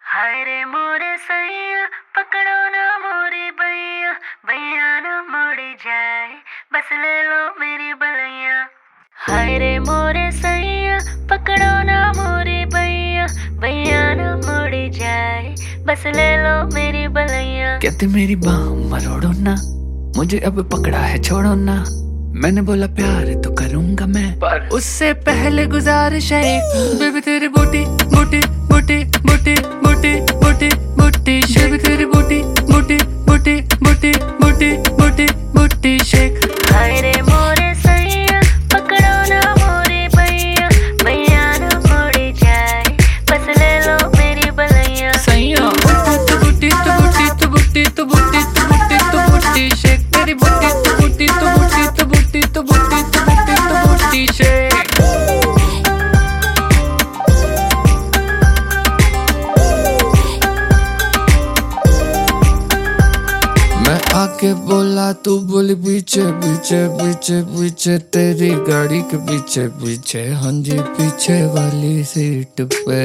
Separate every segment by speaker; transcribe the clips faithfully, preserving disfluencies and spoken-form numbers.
Speaker 1: हाय रे मोरे सैया पकड़ो ना मोरी बैया, बैया ना मोड़ी जाए बस ले लो मेरी बलैया। हाय रे मोरे सैया पकड़ो ना मोरी बैया, बैया ना मोड़ी जाए बस ले लो मेरी बलैया।
Speaker 2: कहते मेरी बाह मरोड़ो ना, मुझे अब पकड़ा है छोड़ो ना। मैंने बोला प्यार तो करूंगा मैं, पर उससे पहले गुजारिश है एक, बेबी तेरी बूटी बूटी बूटी बूटी बूटी बूटी बूटी शेक, तेरी बूटी बूटी बूटी बूटी बूटी बूटी बूटी शेक।
Speaker 1: हाय रे मोरे सैया पकड़ो ना मोरी बैया, बैया ना मोड़ी जाए बस ले लो मेरी बलैया।
Speaker 2: सैया तो बूटी तो बूटी तो बूटी तो बूटी तो बूटी तो बूटी शेक, तेरी बूटी तो बूटी तो बूटी तो बूटी तो बूटी तो बूटी तो बूटी शेक। मैं आके बोला तू बोली पीछे पीछे पीछे पीछे, तेरी गाड़ी के पीछे पीछे, हाँ जी पीछे वाली सीट पे।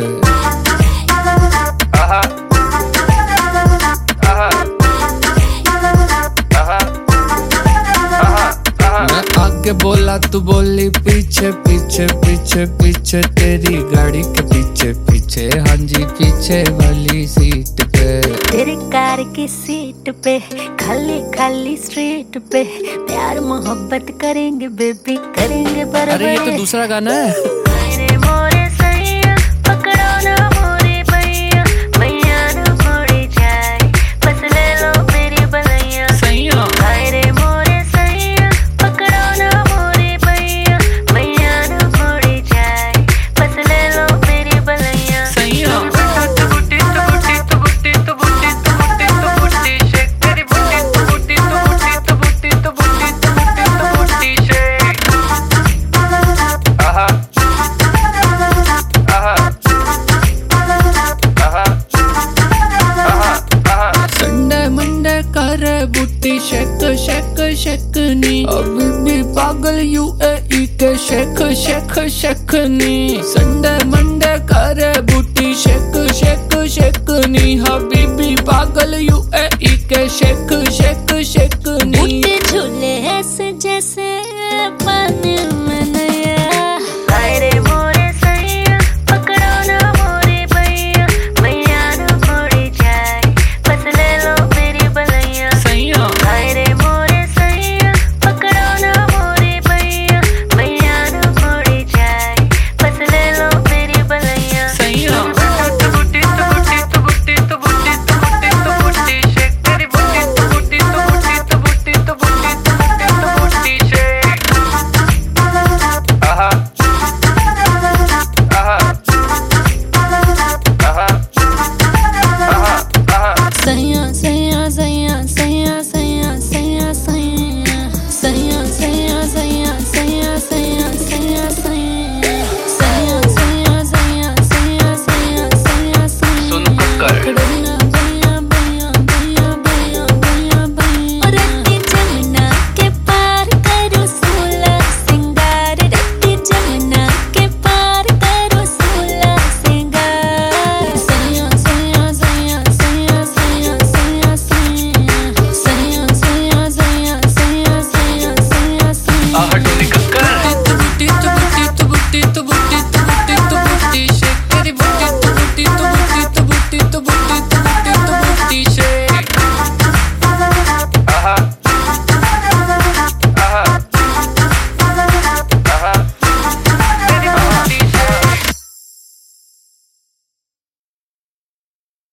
Speaker 2: आहा, आहा, आहा, आहा। मैं आके बोला तू बोली पीछे पीछे पीछे पीछे, तेरी गाड़ी के पीछे पीछे, हाँ जी पीछे वाली सीट पे।
Speaker 1: तेरी कार की सीट पे खाली खाली स्ट्रीट पे प्यार मोहब्बत करेंगे बेबी, करेंगे बराबर।
Speaker 2: अरे ये तो दूसरा गाना है।
Speaker 1: हाय रे मोरे सैया पकड़ो ना मोरी बैया, बैया ना मोड़ी जाए बस ले लो मेरी बलैया।
Speaker 2: सैया
Speaker 1: हाय रे मोरे सैया पकड़ो ना मोरी बैया, बैया ना मोड़ी जाए बस ले लो मेरी बलैया।
Speaker 2: सैया तो बूटी तो बूटी तो बूटी तो बूटी तो बूटी तो बूटी शेक, तेरी बूटी तो बूटी तो बूटी तो बूटी तो बूटी तो बूटी तो बूटी शेक। आहा, आहा, आहा, आहा, आहा। संडे मंडे करे बूटी शेक शेक शेक नी, अभी भी पागल यूएई के शेक शेक शेक नी। संडे मंडे करे बूटी शेक शेक शेक नी, हबीबी पागल यूएई के शेक शेक शेक नी।
Speaker 1: बूटी झूले ऐसे जैसे पानी